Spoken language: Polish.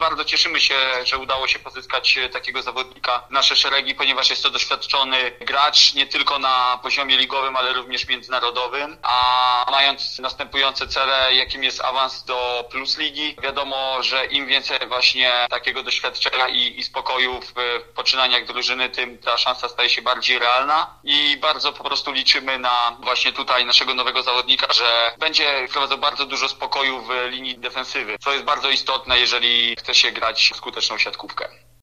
bardzo cieszymy się, że udało się pozyskać takiego zawodnika w nasze szeregi, ponieważ jest to doświadczony gracz nie tylko na poziomie ligowym, ale również międzynarodowym, a mając następujące cele, jakim jest awans do Plus Ligi, wiadomo, że im więcej właśnie takiego doświadczenia i spokoju w poczynaniach drużyny, tym ta szansa staje się bardziej realna i bardzo po prostu liczymy na właśnie tutaj naszego nowego zawodnika, że będzie wprowadzał bardzo dużo spokoju w linii defensywy, co jest bardzo istotne, jeżeli chce się grać skuteczną siatkówkę.